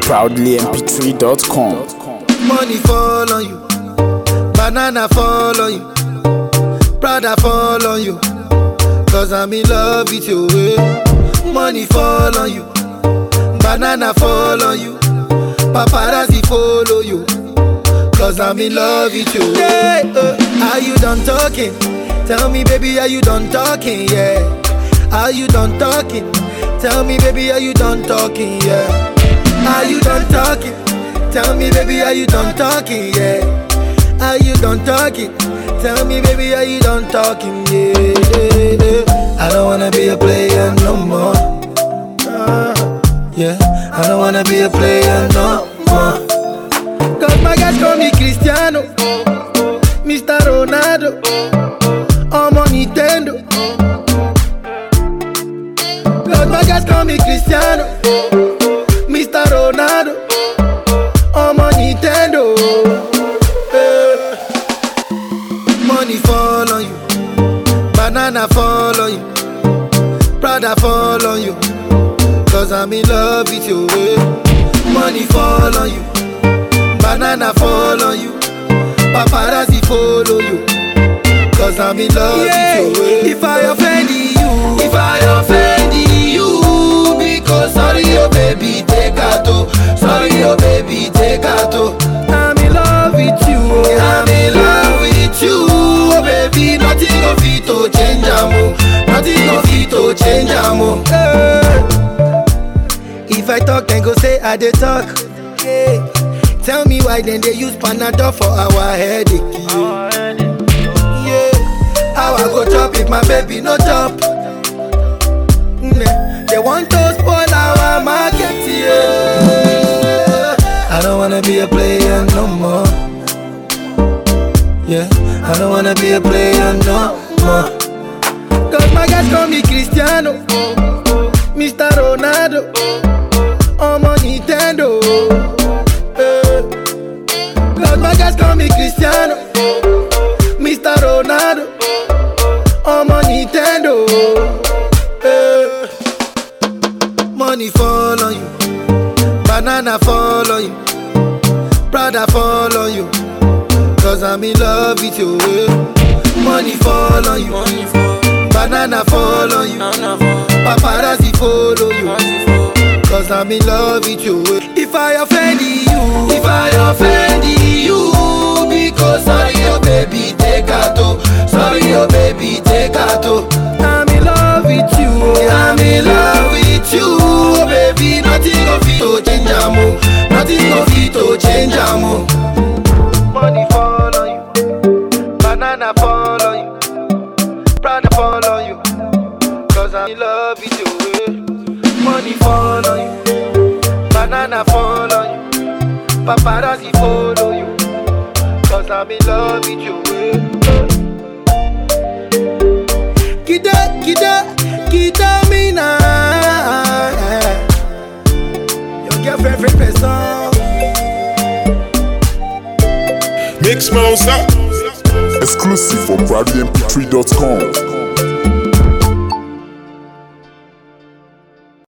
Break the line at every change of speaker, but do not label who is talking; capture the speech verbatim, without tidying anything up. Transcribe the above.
proudly m p three dot com.
Money fall on you, banana fall on you, Prada fall on you, cause I'm in love with you. Money fall on you, banana fall on you, paparazzi follow you, cause I'm in love with you. Yeah, uh, are you done talking? Tell me baby, are you done talking? Yeah, are you done talking? Tell me baby, are you done talking? Yeah, are you done talking? Tell me baby, are you done talking? Yeah, are you done talking? Tell me baby, are you done talking? Yeah, yeah, yeah. I don't wanna be a player no more. Uh, yeah, I don't wanna be a player no more. Cause my guys call me Cristiano, Mister Ronaldo, I'm on Nintendo. Cause my guys call me Cristiano, Mister Ronaldo, I'm on Nintendo. uh, Money fall on you, banana fall on you, Prada fall on you, cause I'm in love with you. Money fall on you, banana fall on you, paparazzi follow you, cause I'm in love yeah. with you. If I offend you, if I offend you, because sorry oh baby, take a toe. Sorry oh baby, take a toe. I'm in love with you, I'm in love with you, oh baby. Nothing of it to change amo, nothing of it to change amo. Hey. If I talk, then go say I dey talk. Hey. Tell me why then they use Panadol for our headache. Yeah. Yeah. How I go chop if my baby no chop? Mm. They want to spoil our market. Yeah. I don't wanna be a player no more. Yeah, I don't wanna be a player no more. Cause my guys call me Cristiano, Mister Ronaldo, I'm on Nintendo. uh, Cause my guys call me Cristiano, Mister Ronaldo, I'm on Nintendo. uh, Money fall on you, banana fall on you, Prada fall on you, cause I'm in love with you. Money fall on you, banana fall on you, paparazzi follow you, cause I'm in love with you. If I offend you, if I offend you, because sorry oh baby, take a toe. Sorry oh baby, take a toe. I'm in love with you, I'm in love with you, oh baby. Nothing of it to change amo, nothing of it to change amo. Money fall on you, banana fall on you, Prada fall on you, cause I'm in love with you. Money fall on you, banana fall on you, paparazzi follow you, cause I'm in love with you. Kida, kida, kida me now. Your girlfriend, friend, person.
Mix Mouse up.
Exclusive for proudly m p three dot com.